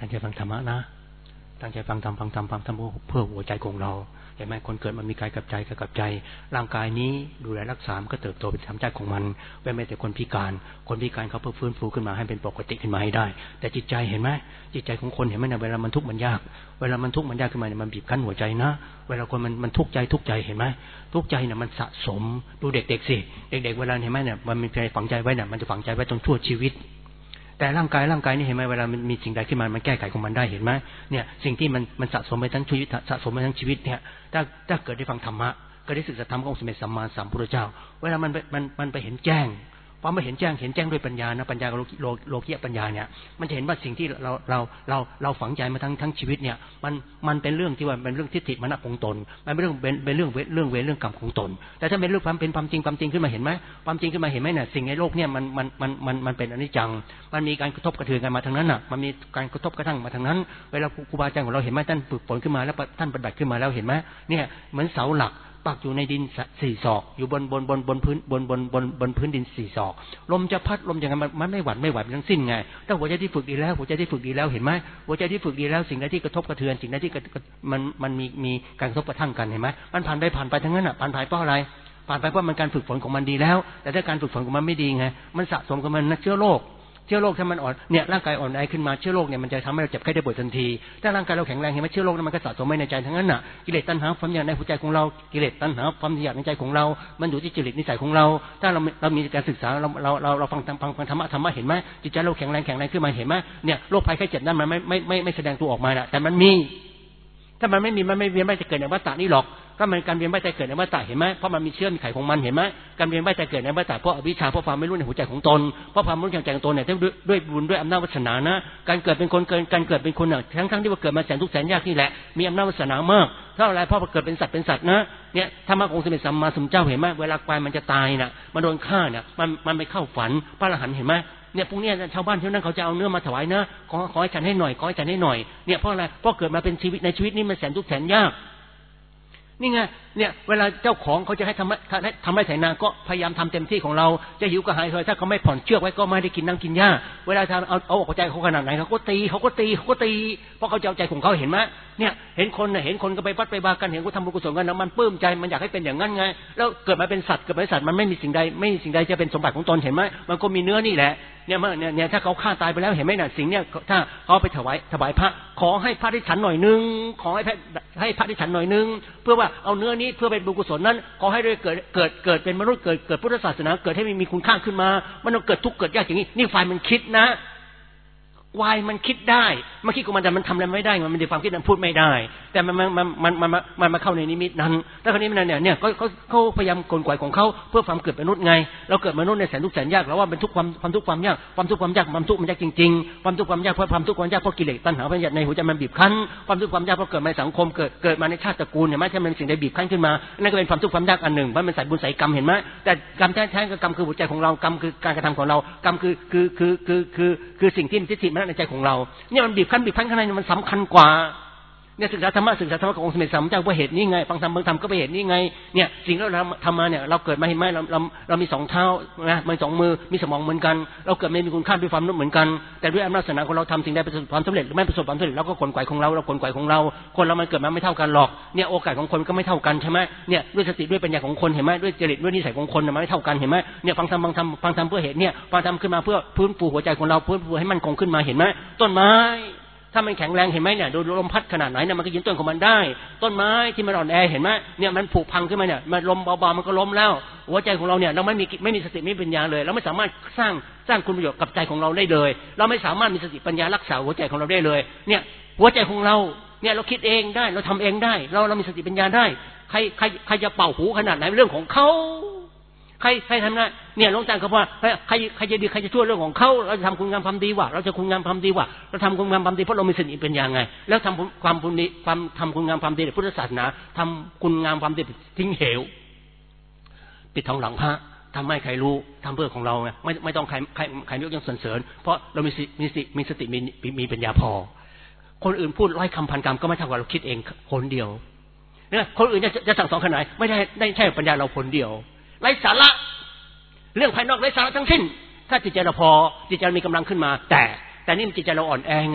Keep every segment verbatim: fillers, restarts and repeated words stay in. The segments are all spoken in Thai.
ตั้งใจฟังธรรมะนะตั้งใจฟังธรรมฟังธรรมฟังธรรมเพื่อหัวใจของเราเห็นไหมคนเกิดมันมีกายกับใจกายกับใจร่างกายนี้ดูแลรักษามันก็เติบโตเป็นธรรมชาติของมันแม้แต่คนพิการคนพิการเขาเพื่อฟื้นฟูขึ้นมาให้เป็นปกติขึ้นมาให้ได้แต่จิตใจเห็นไหมจิตใจของคนเห็นไหมเนี่ยเวลามันทุกข์มันยากเวลามันทุกข์มันยากขึ้นมาเนี่ยมันบีบคั้นหัวใจนะเวลาคนมันมันทุกข์ใจทุกข์ใจเห็นไหมทุกข์ใจเนี่ยมันสะสมดูเด็กๆสิเด็กๆเวลาเห็นไหมเนี่ยมันมีใจฝังใจไว้เนี่ยมันจะฝังใจไว้จนชั่วชีวิตแต่ร่างกายร่างกายนี่เห็นไหมเวลามันมีสิ่งใดขึ้นมามันแก้ไขของมันได้เห็นไหมเนี่ยสิ่งที่มันมันสะสมไปทั้งชีวิตสะสมไปทั้งชีวิตเนี่ยถ้าถ้าเกิดได้ฟังธรรมะก็ได้ศึกษาธรรมขององค์สมเด็จสัมมาสัมพุทธเจ้าเวลามันมันมันไปเห็นแจ้งพอมาเห็นแจ้งเห็นแจ้งด้วยปัญญานะปัญญาโลกิโลกิยปัญญาเนี่ยมันจะเห็นว่าสิ่งที่เราเราเราเราฝังใจมาทั้งทั้งชีวิตเนี่ยมันมันเป็นเรื่องที่ว่าเป็นเรื่องทิฏฐิมานะของตนมันเป็นเรื่องเป็นเป็นเรื่องเรื่องเวรเรื่องกรรมของตนแต่ถ้าเป็นเรื่องความเป็นความจริงความจริงขึ้นมาเห็นไหมความจริงขึ้นมาเห็นไหมเนี่ยสิ่งในโลกเนี่ยมันมันมันมันมันเป็นอนิจจังมันมีการกระทบกระเทือนกันมาทางนั้นอ่ะมันมีการกระทบกระทั่งมาทางนั้นเวลาครูบาอาจารย์ของเราเห็นไหมท่านฝึกฝนขึ้นมาแล้วท่านปฏิบัติขึ้นมาแล้วเห็นไหมเนี่ยเหมือนเสาหลักปักอยู่ในดินสี่ศอกอยู่บนบนบนบนพื้นบนบนบนบนพื้นดินสี่ศอกลมจะพัดลมอย่างนั้นมันไม่หวั่นไม่ไหวทั้งสิ้นไงถ้าหัวใจที่ฝึกดีแล้วหัวใจที่ฝึกดีแล้วเห็นไหมหัวใจที่ฝึกดีแล้วสิ่งใดที่กระทบกระเทือนสิ่งใดที่มันมันมีมีการกระทบกระทั่งกันเห็นไหมมันผ่านไปผ่านไปทั้งนั้นอ่ะผ่านไปเพราะอะไรผ่านไปเพราะมันการฝึกฝนของมันดีแล้วแต่ถ้าการฝึกฝนของมันไม่ดีไงมันสะสมกับมันนะเชื้อโรคเชื้อโรคถ้ามันอ่อนเนี่ยร่างกายอ่อนแอขึ้นมาเชื้อโรคเนี่ยมันจะทำให้เราเจ็บไข้ได้ป่วยทันทีถ้าร่างกายเราแข็งแรงเห็นไหมเชื้อโรคนั้นมันก็สะสมไว้ในใจทั้งนั้นน่ะกิเลสตัณหาความอยากในหัวใจของเรากิเลสตัณหาความอยากในใจของเรามันอยู่ที่จริตนิสัยของเราถ้าเราเรามีการศึกษาเราเราเราเราฟังฟังฟังธรรมะธรรมะเห็นไหมจิตใจเราแข็งแรงแข็งแรงขึ้นมาเห็นไหมเนี่ยโรคภัยไข้เจ็บนั้นมันไม่ไม่ไม่ไม่แสดงตัวออกมาน่ะแต่มันมีถ้ามันไม่มีมันไม่เวียนว่ายจะเกิดในวัฏฏะนี่หรอกก็มันการเวียนว่ายใจเกิดในวัฏฏะเห็นไหมเพราะมันมีเชื้อมีไขของมันเห็นไหมการเวียนว่ายใจเกิดในวัฏฏะเพราะอวิชชาเพราะความไม่รู้ในหัวใจของตนเพราะความไม่รู้แก่ตนเนี่ยด้วยด้วยบุญด้วยอำนาจวาสนานะการเกิดเป็นคนเกิดการเกิดเป็นคนน่ะทั้งทั้งที่ว่าเกิดมาแสนทุกข์แสนยากนี่แหละมีอำนาจวาสนามากเพราะอะไรเพราะเกิดเป็นสัตว์เป็นสัตว์นะเนี่ยธรรมะของสมเด็จสัมมาสัมพุทธเจ้าเห็นไหมเวลาควายมันจะตายน่ะมันโดนฆ่าเนี่ยมันมันไปเข้าฝันพระอรหันต์เห็นไหมเนี่ยพวกนี้ชาวบ้านที่นั่นเขาจะเอาเนื้อมาถวายนะขอขอให้ฉันให้หน่อยขอให้ฉันให้หน่อยเนี่ยเพราะอะไรเพราะเกิดมาเป็นชีวิตในชีวิตนี้มันแสนทุกข์แสนยากนี่ไงเนี่ยเวลาเจ้าของเขาจะให้ทำทำไร่ไถนาก็พยายามทำเต็มที่ของเราจะหิวกระหายเคยถ้าเขาไม่ผ่อนเชือกไว้ก็ไม่ได้กินนั่งกินหญ้าเวลาทำเอาเอาออกใจเขาขนาดไหนเขาก็ตีเขาก็ตีเขาก็ตีเพราะเขาจะเอาใจของเขาเห็นไหมเนี่ยเห็นคนเนี่ยเห็นคนก็ไปวัดไปบากันเห็นเขาทำบุญกุศลกันนะมันปลื้มใจมันอยากให้เป็นอย่างนั้นไงแล้วเกิดมาเป็นสัตว์เกิดมาเป็นสัตว์มันไม่มีสิ่งใดไม่มีสิ่งใดจะเป็นสมบัติของตนเห็นไหมมันก็มีเนื้อนี่แหละเนี่ยเมื่อเนี่ยเนี่ยถ้าเขาฆ่าตายไปแล้วเห็นไหมน่ะสิ่งเนี่ยถ้าเขาไปถวายถวายพระขอให้พระได้ฉันหน่อยนึงขอให้พระให้พระได้ฉันหน่อยนึงเพื่อว่าเอาเนื้อนี้เพื่อเป็นบุญกุศลนั้นขอให้ได้เกิดเกิดเกิดเป็นมนุษย์เกิดเกิดพุทธศาสนาเกิดให้มีคุณค่าขึ้นมามันต้องเกิดทุกข์เกิดยากอย่างนี้นี่ฝ่ายมันคิดนะวายมันคิดได้มันคิดของมันแต่มันทำอะไรไม่ได้มันไม่ได้ความคิดมันพูดไม่ได้แต่มันมันมันมันมันมันมาเข้าในนิมิตนั้นแล้วคราวนี้มันเนี่ยเนี่ยเขาเขาเขาพยายามกลไกของเขาเพื่อความเกิดมนุษย์ไงเราเกิดมนุษย์ในแสนทุกข์แสนยากแล้วว่าเป็นทุกความความทุกข์ความยากความทุกข์ความยากความทุกข์มันยากจริงๆความทุกข์ความยากเพราะความทุกข์ความยากเพราะกิเลสตัณหาพยาธิในหัวใจมันบีบคั้นความทุกข์ความยากเพราะเกิดในสังคมเกิดเกิดมาในชาติตระกูลเห็นไหมถ้ามันสิ่งใดบีบคั้นขึ้นมานั่นก็เป็นความทุกข์ความยากอันหนึ่งเพราะมันใส่บุญใส่กรรมเห็นไหมแต่กรรมแท้ๆก็กรรมคือหัวใจของเรากรรมคือการกระทำของเรากรรมคือคือคือคือคือคือสิ่งที่ทิฏฐิมันในใจของเราเนี่ยมันบีบคั้นบีบคั้นข้างในมันสำคัญกว่าเนี่ยศึกษาธรรมะศึกษาธรรมะขององค์สมเด็จสัมมาสัมพุทธเจ้าเพราะเหตุนี้ไงฟังธรรมฟังธรรมก็เพราะเหตุนี้ไงเนี่ยสิ่งที่เราทำมาเนี่ยเราเกิดมาเห็นไหมเราเราเรามีสองเท้านะมีสองมือมีสมองเหมือนกันเราเกิดไม่มีคุณค่าด้วยความนุ่มเหมือนกันแต่ด้วยอำนาจศาสนาของเราทำสิ่งใดประสบความสำเร็จหรือไม่ประสบความสำเร็จเราก็ขนไกวของเราเราขนไกวของเราคนเรามันเกิดมาไม่เท่ากันหรอกเนี่ยโอกาสของคนก็ไม่เท่ากันใช่ไหมเนี่ยด้วยสติด้วยปัญญาของคนเห็นไหมด้วยจริตด้วยนิสัยของคนมันไม่เท่ากันเห็นไหมเนี่ยฟังธรรมฟังธรรมฟังธรรมเพื่อเหตุเนี่ยฟังธรรมขึ้นมาเพื่อพื้นฟูหัวใจของเราพื้นฟูให้มันคงขึ้นมาเห็นไหมต้นไม้ถ้ามันแข็งแรงเห็นไหมเนี่ยโดนลมพัดขนาดไหนเนี่ยมันก็ยืนต้นของมันได้ต้นไม้ที่มันอ่อนแอเห็นไหมเนี่ยมันผุพังขึ้นมาเนี่ยมันลมเบาๆมันก็ล้มแล้วหัวใจของเราเนี่ยเราไม่มีไม่มีสติไม่มีปัญญาเลยเราไม่สามารถสร้างสร้างคุณประโยชน์กับใจของเราได้เลยเราไม่สามารถมีสติปัญญารักษาหัวใจของเราได้เลยเนี่ยหัวใจของเราเนี่ยเราคิดเองได้เราทำเองได้เราเรามีสติปัญญาได้ใครใครใครจะเป่าหูขนาดไหนเรื่องของเขาใครใครทำนะเนี่ยหลวงตาเขาว่าใครใครจะดีใครจะชั่วเรื่องของเขาเราจะทำคุณงามความดีว่ะเราจะคุณงามความดีว่ะเราทำคุณงามความดีเพราะเรามีสติเป็นยังไงแล้วทำความบุญดีความทำคุณงามความดีในพุทธศาสนาทำคุณงามความดีทิ้งเหวปิดทองหลังพระทำให้ใครรู้ทำเพื่อของเราไงไม่ไม่ต้องใครใครใครยกย่องสรรเสริญเพราะเรามีมีสติมีสติมีมีปัญญาพอคนอื่นพูดร้อยคำพันคำก็ไม่เท่ากับเราคิดเองคนเดียวเนี่ยคนอื่นจะจะสั่งสอนขนาดไหนไม่ได้ได้ใช่ปัญญาเราคนเดียวไร้สาระเรื่องภายนอกไร้สาระทั้งสิ้นถ้าจิตใจเราพอจิตใจมีกำลังขึ้นมาแต่แต่นี่จิตใจเราอ่อนแอไง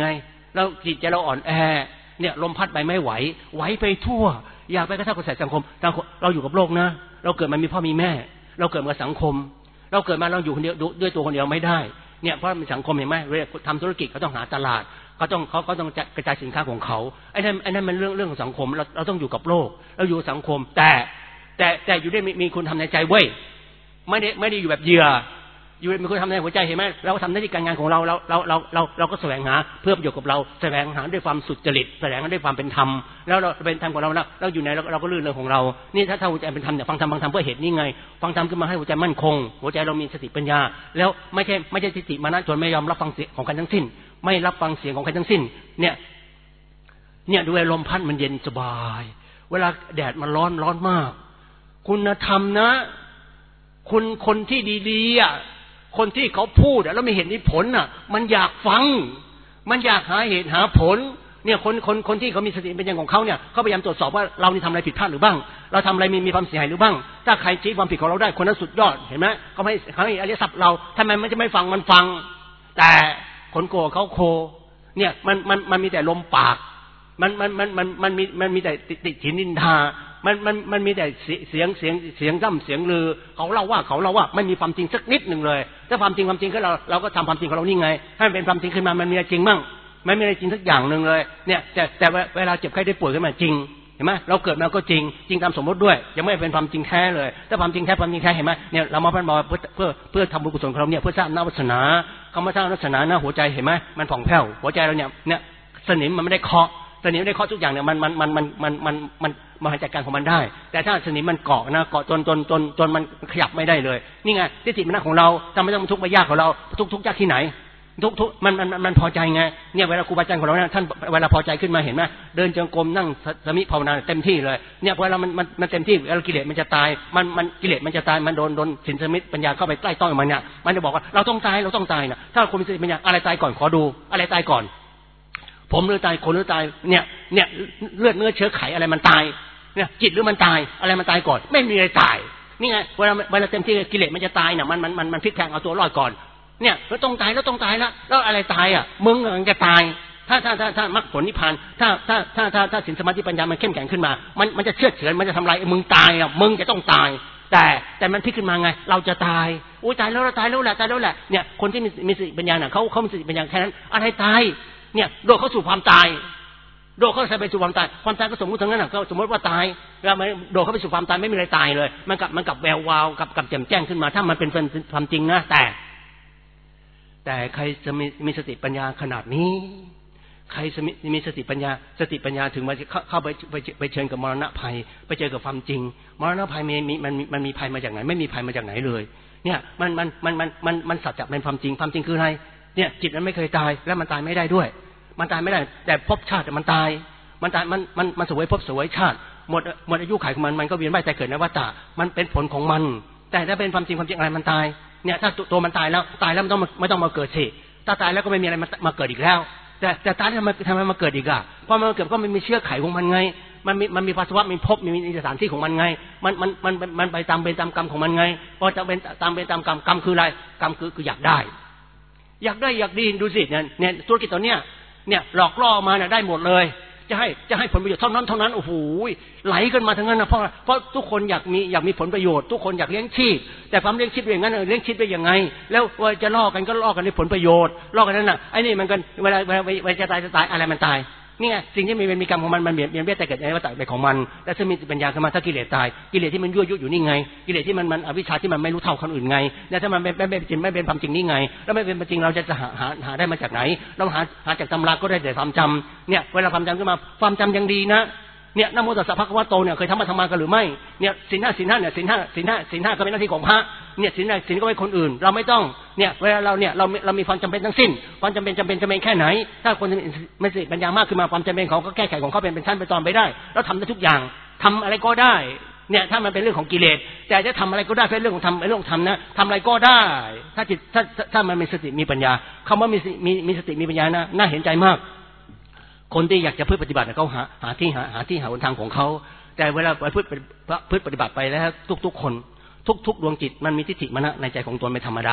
เราจิตใจเราอ่อนแอเนี่ยลมพัดไปไม่ไหวไหวไปทั่วอยากไปกระทบกระแสสังคมเราอยู่กับโลกนะเราเกิดมามีพ่อมีแม่เราเกิดมาสังคมเราเกิดมาเราอยู่คนเดียวด้วยตัวคนเดียวไม่ได้เนี่ยเพราะมีสังคมเห็นไหมเวลาทำธุรกิจเขาต้องหาตลาดเขาต้องเขาเขาต้องกระจายสินค้าของเขาไอ้นั่นไอ้นั่นมันเรื่องเรื่องของสังคมเราเราต้องอยู่กับโลกเราอยู่สังคมแต่แต่แต่อยู่ได้มีมีคุณทำในใจเว้ยไม่ได้ไม่ได้อยู่แบบเหยื่ออยู่มีคนทำในหัวใจเห็นไหมเราทำหน้าที่การงานของเราเราเราเราเราเราก็แสวงหาเพื่อประโยชน์กับเราแสวงหาด้วยความสุจริตแสวงหาด้วยความเป็นธรรมแล้วเราเป็นธรรมของเราแล้วเราอยู่ในเราเราก็ลื่นเรื่องของเรานี่ถ้าถ้าหัวใจเป็นธรรมเนี่ยฟังธรรมฟังธรรมเพื่อเหตุนี้ไงฟังธรรมขึ้นมาให้หัวใจมั่นคงหัวใจเรามีสติปัญญาแล้วไม่ใช่ไม่ใช่สติมานะจนไม่ยอมรับฟังเสียงของใครทั้งสิ้นไม่รับฟังเสียงของใครทั้งสิ้นเนี่ยเนี่ยด้วยลมพัดมันเย็นสบายเวลาแดดมันร้อนร้อนมากคุณธรรมนะคุณคนที่ดีๆอ่ะคนที่เขาพูดแล้วไม่เห็นผลอ่ะมันอยากฟังมันอยากหาเหตุหาผลเนี่ยคนคนคนที่เขามีสติเป็นอย่างของเขาเนี่ยเขาพยายามตรวจสอบว่าเรานี่ทำอะไรผิดพลาดหรือบ้างเราทำอะไรมีมีความเสียหายหรือบ้างถ้าใครชี้ความผิดของเราได้คนนั้นสุดยอดเห็นไหมเขาไม่เขาให้อริยสัพเราทำไมมันจะไม่ฟังมันฟังแต่คนโกเขาโคเนี่ยมันมันมันมีแต่ลมปากมันมันมันมันมันมีมันมีแต่ติฉินนินทามันมันมันมีแต่เสียงเสียงเสียงร่ำเสียงลือเขาเล่าว่าเขาเล่าว่าไม่มีความจริงสักนิดหนึ่งเลยถ้าความจริงความจริงคือเราเราก็ทำความจริงของเรานี่ไงให้มันเป็นความจริงขึ้นมามันมีอะไรจริงมั่งไม่มีอะไรจริงสักอย่างหนึ่งเลยเนี่ยแต่แต่เวลาเจ็บไข้ได้ป่วยขึ้นมาจริงเห็นไหมเราเกิดมาก็จริงจริงตามสมมติด้วยยังไม่เป็นความจริงแท้เลยถ้าความจริงแท้ความจริงแท้เห็นไหมเนี่ยเรามาพันบอเพื่อเพื่อเพื่อทำบุญกุศลของเราเนี่ยเพื่อสร้างนวาสนาคำว่าสร้างนวาสนาหน้าหัวใจเห็นไหมมันผ่องแผ้วหัวใจเราเนี่ยเนี่ยสนิมมันไม่ได้เคาะสนิมได้เคาะทุกอย่างเนี่ยมันมันมันมันมันมันมันมาจัดการของมันได้แต่ถ้าสนิมมันเกาะนะเกาะจนจนจนจนมันขยับไม่ได้เลยนี่ไงทิฏฐิมานะของเราทำไมต้องทุกข์มายากของเราทุกทุกยากที่ไหนทุกทุกมันมันมันพอใจไงเนี่ยเวลาครูบาอาจารย์ของเราเนี่ยท่านเวลาพอใจขึ้นมาเห็นไหมเดินจงกรมนั่งสมิภาวนาเต็มที่เลยเนี่ยเวลามันมันมันเต็มที่เวลากิเลสมันจะตายมันมันกิเลสมันจะตายมันโดนโดนสินสมิปัญญาเข้าไปใกล้ต้องมันเนี่ยมันจะบอกว่าเราต้องตายเราต้องตายนะถ้าคนมีสติปัญญาอะไรตายก่อนขอดูอะไรตายก่อนผมหรือตายคนหรือตายเนี่ยเนี่ยเลือดเนื้อเชื้อไขอะไรมันตายเนี่ยจิตหรือมันตายอะไรมันตายก่อนไม่มีอะไรตายนี่ไงเวลาเวลาเต็มที่กิเลสมันจะตายเนี่ยมันมันมันมันพลิกแพลงเอาตัวรอดก่อนเนี่ยเราต้องตายแล้วต้องตายแล้วแล้วอะไรตายอ่ะมึงมันจะตายถ้าถ้าถ้าถ้ามรรคผลนิพพานถ้าถ้าถ้าถ้าถ้าศีลสมาธิปัญญามันเข้มแข็งขึ้นมามันมันจะเชื่อเฉือนมันจะทำลายมึงตายอ่ะมึงจะต้องตายแต่แต่มันพลิกขึ้นมาไงเราจะตายอุ้ยตายแล้วเราตายแล้วแหละตายแล้วแหละเนี่ยคนที่มีมีสติปัญญาน่ะเขาเขามีสติปัญญาแค่นั้นอะไรตายเนี่ยโดดเข้าสู่ความตายโดดเข้าไปสู่ความตายความตายก็สมมติทั้งนั้นน่ะก็สมมติว่าตายแล้วมันโดดเข้าไปสู่ความตายไม่มีอะไรตายเลยมันกับมันกับแวววาวกับกับแจ่มแจ้งขึ้นมาถ้ามันเป็นความจริงนะแต่แต่ใครจะมีมีสติปัญญาขนาดนี้ใครจะมีมีสติปัญญาสติปัญญาถึงมาเข้าไปไปไปเชิญกับมรณะภัยไปเจอกับความจริงมรณะภัยมีมีมันมันมีภัยมาจากไหนไม่มีภัยมาจากไหนเลยเนี่ยมันมันมันมันมันมันสัจจะเป็นความจริงความจริงคืออะไรเนี่ยจิตมันไม่เคยตายแล้วมันตายไม่ได้ด้วยมันตายไม่ได้แต่ภพชาติมันตายมันตายมันมันมันสวยภพสวยชาติหมดหมดอายุขัยของมันมันก็เวียนว่ายแต่เกิดในวัฏฏะมันเป็นผลของมันแต่ถ้าเป็นความจริงความจริงอะไรมันตายเนี่ยถ้าตัวมันตายแล้วตายแล้วไม่ต้องไม่ต้องมาเกิดสิถ้าตายแล้วก็ไม่มีอะไรมามาเกิดอีกแล้วแต่แต่ตายทำไมทำไมมาเกิดอีกอ่ะเพราะมันเกิดก็มันมีเชื้อไขของมันไงมันมีมันมีภาวะมีภพมีมีสถานที่ของมันไงมันมันมันมันไปตามเป็นตามกรรมของมันไงพอจะเป็นตามเป็นตามกรรมกรรมคืออะไรกรรมคือคืออยากได้อยากได้อยากดีดูสิเนี่ยเนี่ยธุรกิจตัวเนี้ยเนี่ยหลอกล่อมาเนี่ยได้หมดเลยจะให้จะให้ผลประโยชน์เท่านั้นเท่านั้นโอ้โหไหลกันมาทั้งนั้นนะเพราะเพราะทุกคนอยากมีอยากมีผลประโยชน์ทุกคนอยากเลี้ยงชีพแต่ความเลี้ยงชีพอย่างนั้นเลี้ยงชีพได้ยังไงแล้วว่าจะล่อกันก็ล่อกันในผลประโยชน์ล่อกันนั่นน่ะไอ้นี่มันกันเวลาเวลาเวลาจะตายจะตายอะไรมันตายนี่ไงสิ่งที่มีเป็นมีกรรมของมันมันเบียดเบียนแต่เกิดในวัฏฏะเป็นของมันแต่ถ้ามีปัญญาขึ้นมาถ้ากิเลสตายกิเลสที่มันยั่วยุอยู่นี่ไงกิเลสที่มันมันอวิชชาที่มันไม่รู้เท่าคนอื่นไงเนี่ยถ้ามันไม่ไม่เป็นจริงไม่เป็นความจริงนี่ไงแล้วไม่เป็นจริงเราจะหาหาหาได้มาจากไหนเราหาหาจากตำราก็ได้แต่ความจำเนี่ยเวลาความจำขึ้นมาความจำยังดีนะเนี่ยนะโมตัสสะภะคะวะโตเนี่ยเคยทำมาทำมากันหรือไม่เนี่ยศีลห้าศีลห้าเนี่ยศีลห้าศีลห้าศีลห้าก็เป็นหน้าที่ของพระเนี่ยศีลห้าศีลก็เป็นคนอื่นเราไม่ต้องเนี่ยเวลาเราเนี่ยเราเรามีความจำเป็นทั้งสิ้นความจำเป็นจำเป็นจำเป็นแค่ไหนถ้าคนไม่สติปัญญามากขึ้นมาความจำเป็นเขาก็แก้ไขของเขาเป็นเป็นชั้นเป็นตอนไปได้แล้วทำได้ทุกอย่างทำอะไรก็ได้เนี่ยถ้ามันเป็นเรื่องของกิเลสแต่จะทำอะไรก็ได้เป็นเรื่องของทำเรื่องของทำนะทำอะไรก็ได้ถ้าจิตถ้าถ้ามันมีสติมีปัญญาคำว่ามีมีมีสติมีปัญญานะน่าเห็นใจมากคนที่อยากจะพึ่งปฏิบัติเขาหาหาที่หาหาที่หาหนทางของเขาแต่เวลาไปพึ่งพึ่งปฏิบัติไปแล้วทุกๆคนทุกๆดวงจิตมันมีทิฏฐิมานะในใจของตนเป็นธรรมดา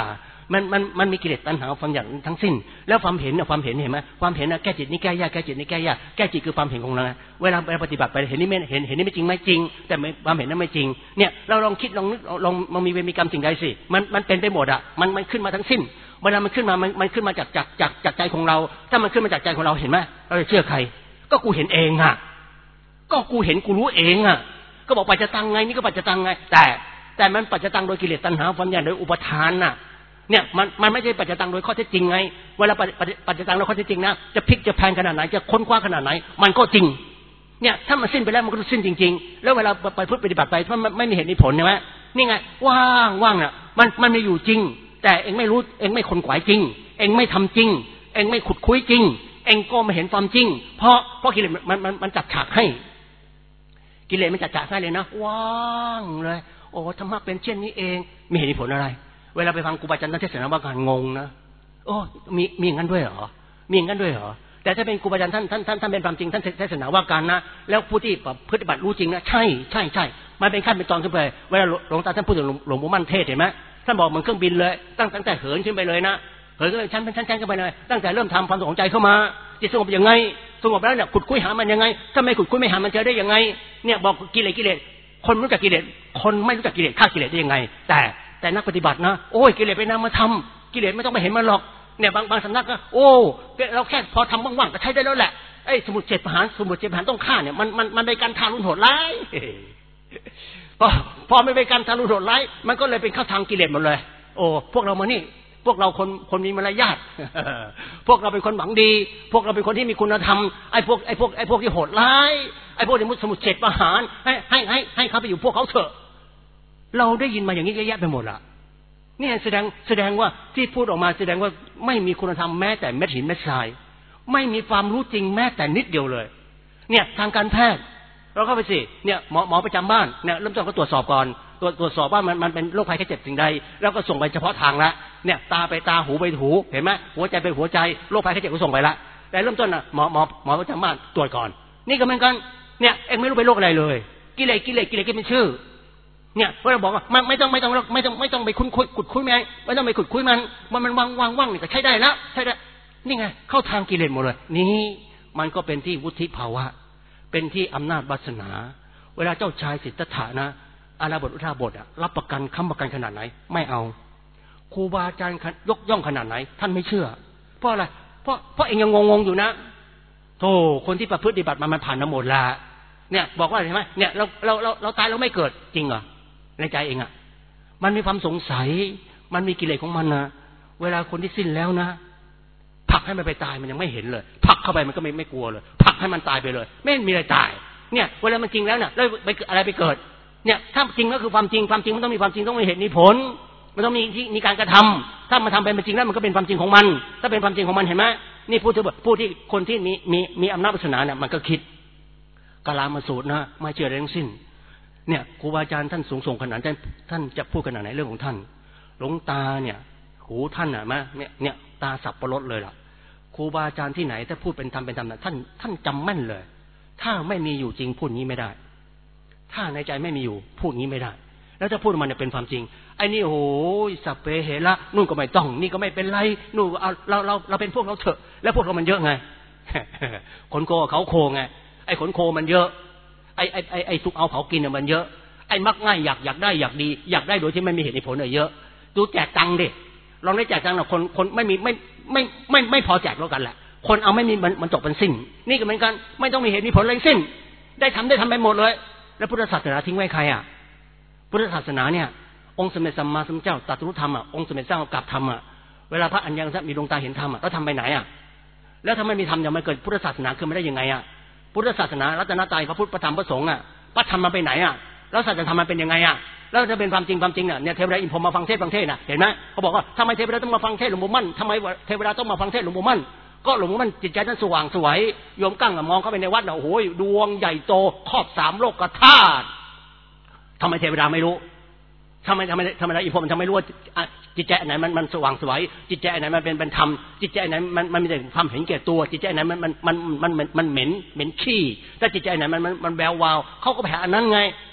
มันมันมันมีกิเลสตัณหาความอยากทั้งสิ้นแล้วความเห็นเนี่ยความเห็นเห็นไหมความเห็นนะแก้จิตนี่แก้ยากแก้จิตนี่แก้ยากแก้จิตคือความเห็นของเราเวลาไปปฏิบัติไปเห็นนี่ไม่เห็นเห็นนี่ไม่จริงไม่จริงแต่ความเห็นนั้นไม่จริงเนี่ยเราลองคิดลองนึกลองมองมีเวรมีกรรมสิ่งใดสิมันมันเป็นไปหมดอ่ะมันมันขึ้นมาทั้งสิ้นเวลามันขึ้นมามันมันขึ้นมาจากจากจากจากใจของเราถ้ามันขึ้นมาจากใจของเราเห็นไหมเราจะเชื่อใครก็กูเห็นเองอ่ะก็กูเห็นกูรู้เองอ่ะก็บอกปัจจตังไงนี่ก็ปัจจตังไงแต่แต่มันปัจจตังโดยกิเลสตัณหาความอยากโดยอุปทานน่ะเนี่ยมันมันไม่ใช่ปัจจตังโดยข้อเท็จจริงไงเวลาปัจจตังโดยข้อเท็จจริงนะจะพลิกจะแพงขนาดไหนจะค้นคว้าขนาดไหนมันก็จริงเนี่ยถ้ามันสิ้นไปแล้วมันก็สิ้นจริงๆแล้วเวลาไปพูดปฏิบัติไปถ้ามันไม่มีเหตุมีผลใช่ไหมนี่ไงว่างว่างน่ะมันมันไม่อยู่จริงแต่เองไม่รู้เองไม่คนขวายจริงเองไม่ทำจริงเองไม่ขุดคุยจริงเองก็ไม่เห็นความจริงเพราะเพราะกิเลสมันมันมันจัดฉากให้กิเลสมันจัดฉากให้เลยนะว่างเลยโอ้ธรรมะเป็นเช่นนี้เองมีเหตุผลอะไรเวลาไปฟังครูบาอาจารย์เทศนาว่าการงงนะโอ้มีมีอย่างนั้นด้วยเหรอมีอย่างนั้นด้วยเหรอแต่ถ้าเป็นครูบาอาจารย์ท่านท่านท่านท่านเป็นความจริงท่านเทศนาว่าการนะแล้วผู้ที่ปฏิบัติรู้จริงนะใช่ใช่ใช่มันเป็นขั้นเป็นตอนขึ้นไปเวลาหลวงตาท่านพูดถึงหลวงปู่มั่นเทศเห็นไหมท่านบอกเหมือนเครื่องบินเลยตั้งตั้งแต่เหินขึ้นไปเลยนะเหินก็เลยชั้นเป็นชั้นชั้นขึ้นไปเลยตั้งแต่เริ่มทำความสงบใจเข้ามาจิตสงบยังไงสงบแล้วเนี่ยขุดคุยหามันยังไงถ้าไม่ขุดคุยไม่หามันเจอได้ยังไงเนี่ยบอกกิเลสกิเลสคนรู้จักกิเลสคนไม่รู้จักกิเลสฆ่ากิเลสได้ยังไงแต่แต่นักปฏิบัตินะโอ้ยกิเลสไปนำมาทำกิเลสไม่ต้องไปเห็นมันหรอกเนี่ยบางบางสำนักก็โอ้เราแค่พอทำว่างๆก็ใช้ได้แล้วแหละไอ้สมุดเจ็ดประหารสมุดเจ็ดประหารต้องฆ่าเนี่ยมันมันมันเป็นการทารุณโหดร้ายพอพอไม่เป็นการทารุณโหดร้ายมันก็เลยเป็นเข้าทางกิเลสหมดเลยโอ้พวกเรามานี่พวกเราคนคนมีมารยาทพวกเราเป็นคนหวังดีพวกเราเป็นคนที่มีคุณธรรมไอ้พวกไอ้พวกไอ้พวกที่โหดร้ายไอ้พวกที่มุสมุดเจ็ดประหารให้ให้ให้ให้เขาไปอยู่พวกเขาเถอะเราได้ยินมาอย่างนี้เยอะแยะไปหมดละนี่แสดงแสดงว่าที่พูดออกมาแสดงว่าไม่มีคุณธรรมแม้แต่เม็ดหินเม็ดทรายไม่มีความรู้จริงแม้แต่นิดเดียวเลยเนี่ยทางการแพทย์เราเข้าไปสิเนี่ยหมอหมอประจำบ้านเนี่ยเริ่มต้นก็ตรวจสอบก่อนตรวจตรวจสอบว่ามันมันเป็นโรคภัยแค่เจ็บสิ่งใดแล้วก็ส่งไปเฉพาะทางละเนี่ยตาไปตาหูไปหูเห็นไหมหัวใจไปหัวใจโรคภัยแค่เจ็บก็ส่งไปละแต่เริ่มต้นน่ะหมอหมอหมอประจำบ้านตรวจก่อนนี่ก็เหมือนกันเนี่ยเอ็งไม่รู้เป็นโรคอะไรเลยกิเลสกิเลสกิเลสกินเป็นชื่อเนี่ยเพราะเราบอกว่ามันไม่ต้องไม่ต้องไม่ต้องไม่ต้องไปคุ้นคุยขุดคุยมันไม่ต้องไปขุดคุยมันมันมันว่างว่างว่างนี่ก็ใช้ได้แล้วใช้ได้นี่ไงเข้าทางกิเลสหมดเลยนี่มันก็เป็นที่วุฒิภาวะเป็นที่อำนาจวาสนาเวลาเจ้าชายสิทธัตถะนะอาราบทอุทาบทอ่ะรับประกันค้ำประกันขนาดไหนไม่เอาครูบาอาจารย์ยกย่องขนาดไหนท่านไม่เชื่อเพราะอะไรเพราะเพราะเองยังงงๆอยู่นะโธ่คนที่ประพฤติปฏิบัติมามันผ่านมาหมดละเนี่ยบอกว่าเห็นไหมเนี่ยเราเราเราเราตายเราไม่เกิดจริงเหรอในใจเองอ่ะมันมีความสงสัยมันมีกิเลสของมันนะเวลาคนที่สิ้นแล้วนะผลักให้มันไปตายมันยังไม่เห็นเลยผลักเข้าไปมันก็ไม่ไม่กลัวเลยผลักให้มันตายไปเลยไม่มีอะไรตายเนี่ยเวลามันจริงแล้วเนี่ยแล้วไปอะไรไปเกิดเนี่ยถ้าจริงก็คือความจริงความจริงมันต้องมีความจริงต้องมีเหตุมีผลมันต้องมีที่มีการกระทำถ้ามันทำไปเป็นจริงแล้วมันก็เป็นความจริงของมันถ้าเป็นความจริงของมันเห็นไหมนี่พูดถึงผู้ที่คนที่มีมีมีอำนาจวาสนาเนี่ยมันก็คิดกาลามาสูตรนะไม่เชื่ออะไรทั้งสิ้นเนี่ยครูบาอาจารย์ท่านสูงส่งขนาดท่านท่านจะพูดขนาดไหนเรื่องของท่านหลวงตาเนี่ยหูท่านอ่ะมั้ยเนี่ยเนี่ยตาสับปะรดเลยล่ะครูบาอาจารย์ที่ไหนถ้าพูดเป็นธรรมเป็นธรรมนะท่านท่านจำแม่นเลยถ้าไม่มีอยู่จริงพูดงี้ไม่ได้ถ้าในใจไม่มีอยู่พูดงี้ไม่ได้แล้วถ้าพูดมันเนี่ยเป็นความจริงไอ้นี่โอ้ยสัพเพเหระนู่นก็ไม่ต้องนี่ก็ไม่เป็นไรนู่นเอาเราเราเราเป็นพวกเราเถอะแล้วพวกเรามันเยอะไงขนโคเขาโคไงไอ้ขนโคมันเยอะไอ้ไอ้ไอ้ไอ้ทุกเอาเผากินเนี่ยมันเยอะไอ้มักง่ายอยากอยากได้อยากดีอยากได้โดยที่ไม่มีเหตุผลเนี่ยเยอะดูแจกตังค์ดิลองได้แจกตังค์นะคนคนไม่มีไม่ไม่ไม่ไม่พอแจกแล้วกันแหละคนเอาไม่มีมันมันจบเป็นสิ้นนี่ก็เหมือนกันไม่ต้องมีเหตุมีผลอะไรสิ้นได้ทำได้ทำไปหมดเลยแล้วพุทธศาสนาทิ้งไว้ใครอ่ะพุทธศาสนาเนี่ยองค์สมเด็จสัมมาสัมพุทธเจ้าตรัสรู้ธรรมอ่ะองค์สมเด็จเจ้ากลับธรรมอ่ะเวลาพระอัญญาณมีดวงตาเห็นธรรมอ่ะแล้วทำไปไหนอ่ะแล้วถ้าไม่มีธรรมจะไม่เกิดพุทธศาสนาขึ้นมาได้ยังไงอ่ะพุทธศาสนารัตนตรัยพระพุทธพระธรรมพระสงฆ์อ่ะพระธรรมมาไปไหนอ่ะแล้วสัจธรรมมันเป็นยังไงอ่ะแล้วจะเป็นความจริงความจริงเนี่ยเนี่ยเทวดาอินพรหมมาฟังเทศฟังเทศน่ะเห็นไหมเขาบอกว่าทำไมเทวดาต้องมาฟังเทศหลวงปู่มั่นทำไมเทวดาต้องมาฟังเทศหลวงปู่มั่นก็หลวงปู่มั่นจิตใจท่านสว่างสวยโยมกั้งมองเข้าไปในวัดน่ะโอ้โหดวงใหญ่โตครอบสามโลกธาตุทำไมเทวดาไม่รู้ทำไมทำไมทำไมอินพรหมทำไมรู้ว่าจิตใจไหนมันมันสว่างสวยจิตใจไหนมันเป็นเป็นธรรมจิตใจไหนมันมันมีแต่ความเห็นแก่ตัวจิตใจไหนมันมันมันมันมันมันเหม็นเหม็นขี้ถ้าจิตใจไหนมันมันมันแวววาวเขาก็ไปหาอันนั้นไง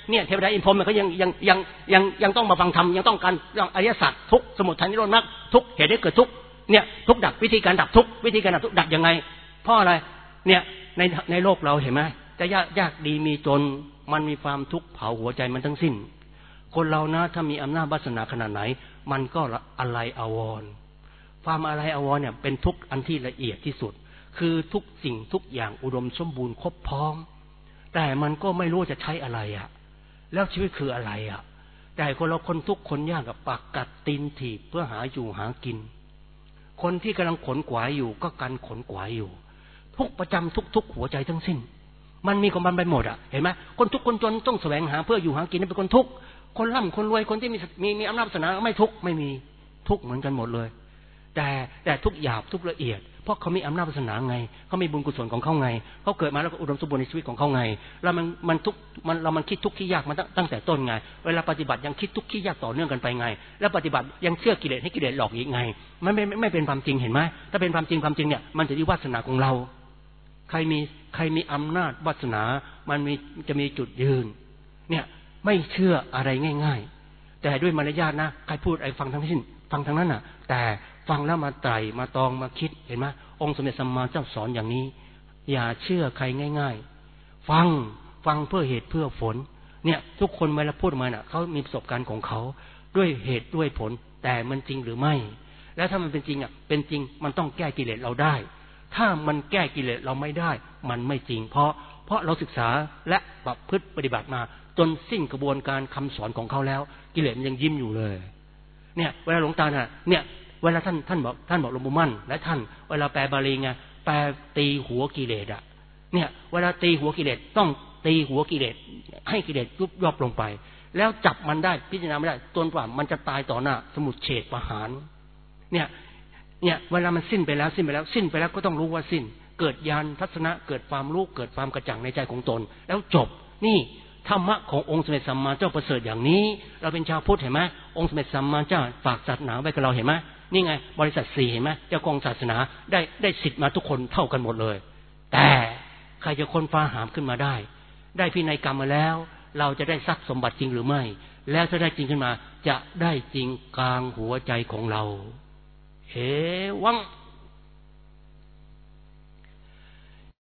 เนี่ยเทวดาอินพรหมเขายังยังยังยังยังต้องมาฟังธรรมยังต้องการเรื่องอริยสัจทุกสมุทัยนิโรธมรรคทุกเหตุให้เกิดทุกเนี่ยทุกดับวิธีการดับทุกวิธีการดับทุกดับยังไงเพราะอะไรเนี่ยในในโลกเราเห็นไหมจะยากยากดีมีจนมันมีความทุกข์เผาหัวใจมันทั้งสิ้นคนเรานะถ้ามีอำนาจวาสนาขนาดไหนมันก็อะไรอาวรณ์ความอะไรอาวรณ์เนี่ยเป็นทุกข์อันที่ละเอียดที่สุดคือทุกสิ่งทุกอย่างอุดมสมบูรณ์ครบพร้อมแต่มันก็ไม่รู้จะใช้อะไรอ่ะแล้วชีวิตคืออะไรอ่ะแต่คนเราคนทุกคนยากกับปากกัดตีนถีบเพื่อหาอยู่หากินคนที่กำลังขนขวายอยู่ก็กันขนขวายอยู่ทุกประจำทุกทุกหัวใจทั้งสิ้นมันมีของมันไปหมดอ่ะเห็นไหมคนทุกคนจนต้องแสวงหาเพื่ออยู่หากินนี่เป็นคนทุกคนร่ำคนรวยคนที่มีมีมีอำนาจวาสนาไม่ทุกไม่มีทุกเหมือนกันหมดเลยแต่แต่ทุกหยาบทุกละเอียดเพราะเขามีอำนาจวาสนาไงเขามีบุญกุศลของเขาไงเขาเกิดมาแล้วก็อุดมสมบูรณ์ในชีวิตของเขาไงแล้วมันมันทุกมันเรามันคิดทุกข์ที่ยากมาตั้งแต่ต้นไงเวลาปฏิบัติยังคิดทุกข์ที่ยากต่อเนื่องกันไปไงแล้วปฏิบัติยังเชื่อกิเลสให้กิเลสหลอกอีกไงมันไม่ไม่ไม่เป็นความจริงเห็นไหมถ้าเป็นความจริงความจริงเนี่ยมันจะที่วาสนาของเราใครมีใครมีอำนาจวาสนามันมีจะมีจุดยืนเนี่ยไม่เชื่ออะไรง่ายๆแต่ด้วยมารยาทนะใครพูดไอ้ฟังทั้งสิ้นฟังทั้งนั้นน่ะแต่ฟังแล้วมาไตร่มาตองมาคิดเห็นไหมองค์สมเด็จสัมมาเจ้าสอนอย่างนี้อย่าเชื่อใครง่ายๆฟังฟังเพื่อเหตุเพื่อผลเนี่ยทุกคนเวลาพูดมาน่ะเขามีประสบการณ์ของเขาด้วยเหตุด้วยผลแต่มันจริงหรือไม่แล้วถ้ามันเป็นจริงอ่ะเป็นจริงมันต้องแก้กิเลสเราได้ถ้ามันแก้กิเลสเราไม่ได้มันไม่จริงเพราะเพราะเราศึกษาและประพฤติปฏิบัติมาจนสิ้นกระบวนการคำสอนของเขาแล้วกิเลสมันยังยิ้มอยู่เลยเนี่ยเวลาหลวงตาน่ะเนี่ยเวลาท่านท่านบอกท่านบอกหลวงปู่มั่นและท่านเวลาแปลบาลีไงแปลตีหัวกิเลสอ่ะเนี่ยเวลาตีหัวกิเลสต้องตีหัวกิเลสให้กิเลสยุบย่อลงไปแล้วจับมันได้พิจารณาไม่ได้จนกว่ามันจะตายต่อหน้าสมุจเฉทประหารเนี่ยเนี่ยเวลามันสิ้นไปแล้วสิ้นไปแล้วสิ้นไปแล้วก็ต้องรู้ว่าสิ้นเกิดญาณทัศนะเกิดความรู้เกิดความกระจ่างในใจของตนแล้วจบนี่ธรรมะขององค์สมเด็จสัมมาเจ้าประเสริฐอย่างนี้เราเป็นชาวพุทธเห็นไหมองค์สมเด็จสัมมาเจ้าฝากศาสนาไว้กับเราเห็นไหมนี่ไงบริษัทสี่เห็นไหมเจ้าของศาสนาได้ได้สิทธิ์มาทุกคนเท่ากันหมดเลยแต่ใครจะค้นฟ้าหามขึ้นมาได้ได้พินัยกรรมมาแล้วเราจะได้ทรัพย์สมบัติจริงหรือไม่แล้วถ้าได้จริงขึ้นมาจะได้จริงกลางหัวใจของเราเอวัง